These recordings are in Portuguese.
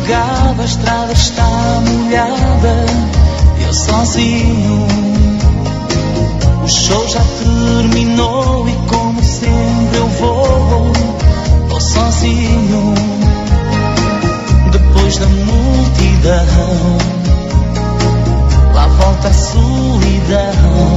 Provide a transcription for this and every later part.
madrugada a estrada está molhada, eu sozinho. O show já terminou e como sempre eu vou sozinho. Depois da multidão, lá volta a solidão.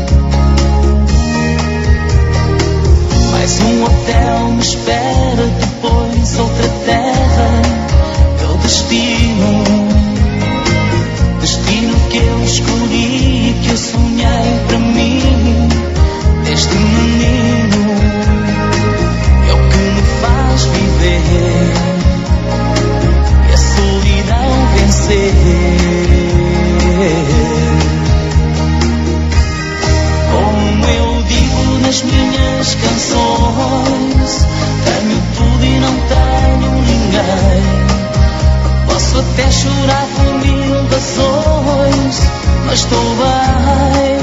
Mais um hotel me espera, depois outra terra. Meu destino, destino que eu escolhi, que eu sonhei para mim. Desde menino, é o que me faz viver e a solidão vencer. Como eu digo nas minhas canções, tenho tudo e não tenho ninguém. Posso até chorar por mil razões, mas estou bem.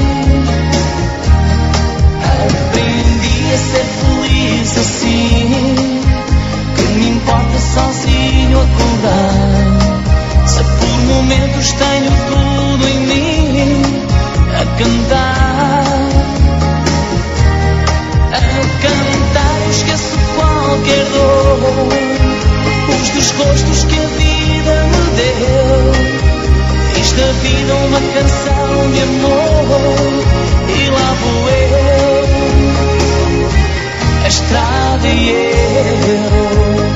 Aprendi a ser feliz assim, que me importa sozinho acordar. Se por momentos tenho tudo em mim a cantar, eu esqueço qualquer dor, os desgostos que a vida me deu. Fiz da vida uma canção de amor e lá vou eu, a estrada e eu.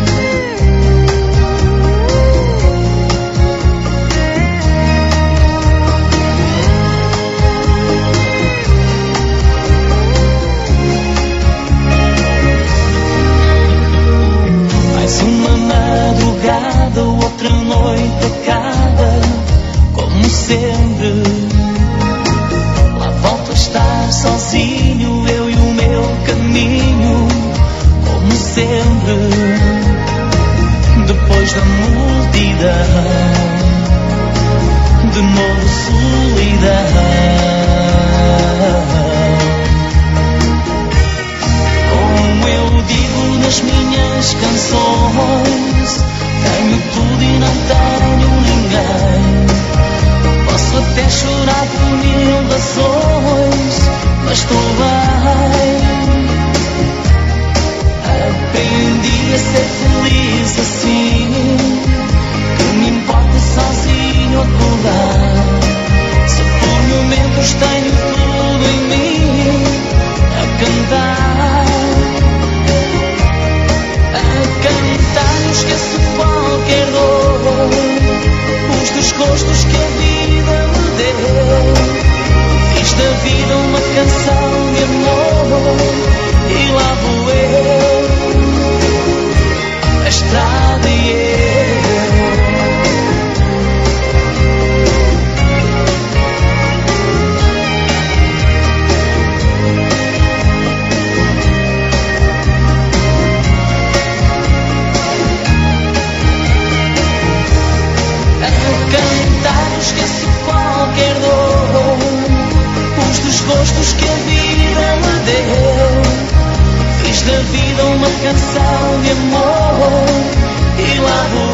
Uma madrugada, outra noite acaba, como sempre. Lá volto a estar sozinho, eu e o meu caminho, como sempre. Depois da multidão, de novo solidão. Como eu digo nas minhas canções, tenho tudo e não tenho ninguém. Posso até chorar por mil razões, mas estou bem. Aprendi a ser feliz assim, que me importa sozinho acordar. Se por momentos tenho tudo em mim a cantar, eu esqueço qualquer dor, os desgostos que a vida me deu. Fiz da vida uma canção de amor e lá vou eu, a estrada e eu. Esqueço qualquer dor, os desgostos que a vida me deu. Fiz da vida uma canção de amor e lá vou